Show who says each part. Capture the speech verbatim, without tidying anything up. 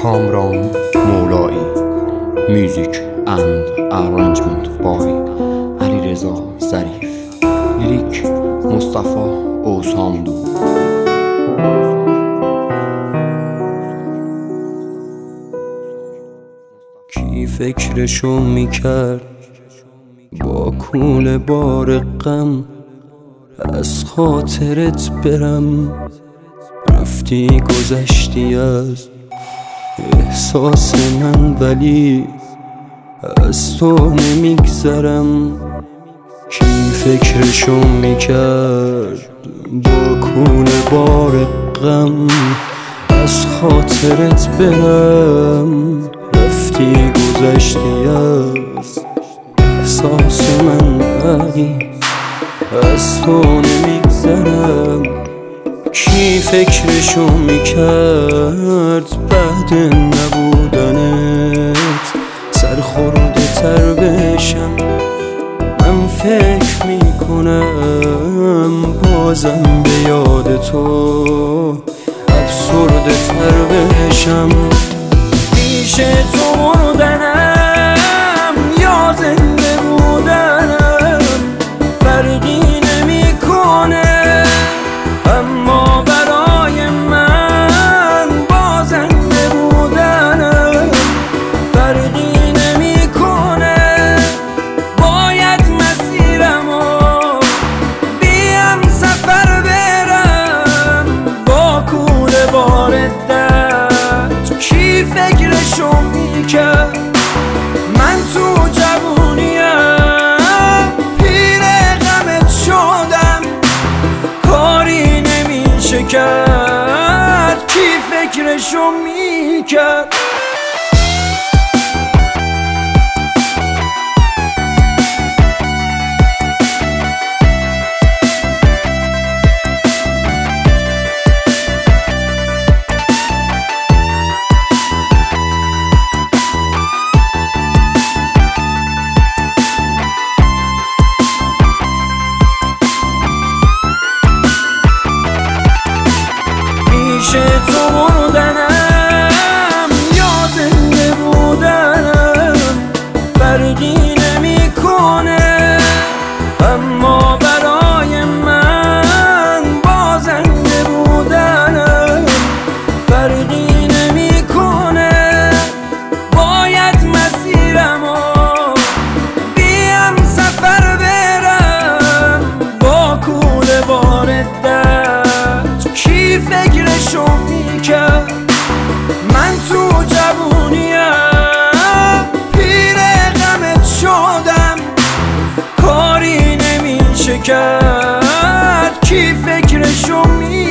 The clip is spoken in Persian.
Speaker 1: کامران مولایی. Music and arrangement by علیرضا ظریف. لیریک مصطفی اوساندو.
Speaker 2: کی فکرشو میکرد با کول بار غم از خاطرت برم؟ رفتی گذشتی از احساس من، ولی از تو نمیگذرم. کی فکرشو میکرد با کول بار غم از خاطرت برم؟ رفتی گذشتی از احساس من، ولی از تو نمیگذرم. کی فکرشو میکرد بعد نبودنت سرخورده تر بشم؟ من فکر میکنم بازم به یاد تو افسرده تر بشم. پیش تو مردنم یا زنده بودنم فرقی نمیکنه، اما برای من با زنده بودنم فرقی نمیکنه. باید مسیرمو بیم سفر برم با کوله بار درد. کی فکرشو میکرد من تو جوونیم پیر غمت شدم، کاری نمیشه کرد. کی فکرشو میکرد؟ پیش تو مردنم یا زنده بودنم فرقی نمیکنه، اما برای من با زنده بودنم فرقی نمیکنه. باید مسیرمو بیم سفر برم با کوله بار درد. کی فکرشو میکرد من تو جوونیم پیر غمت شدم، کاری نمیشه کرد. کی فکرشو میکرد؟